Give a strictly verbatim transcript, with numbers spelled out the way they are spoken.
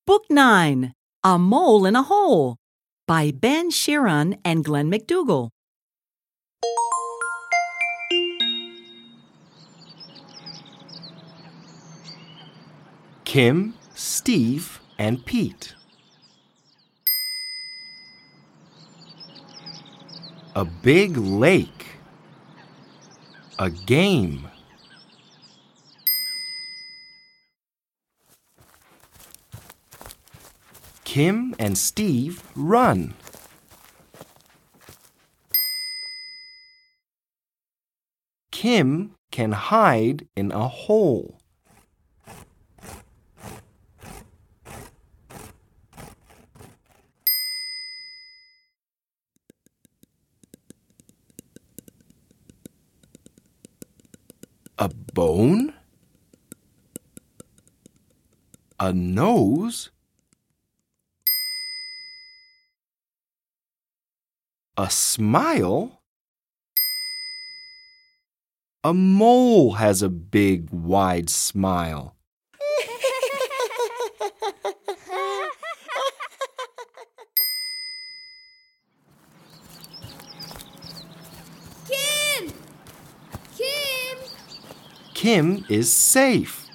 Book nine, A Mole in a Hole by Ben Sheeran and Glenn McDougall. Kim, Steve, and Pete. A big lake. A game. Kim and Steve run. Kim can hide in a hole. A bone? A nose? A smile? A mole has a big, wide smile. Kim! Kim! Kim is safe.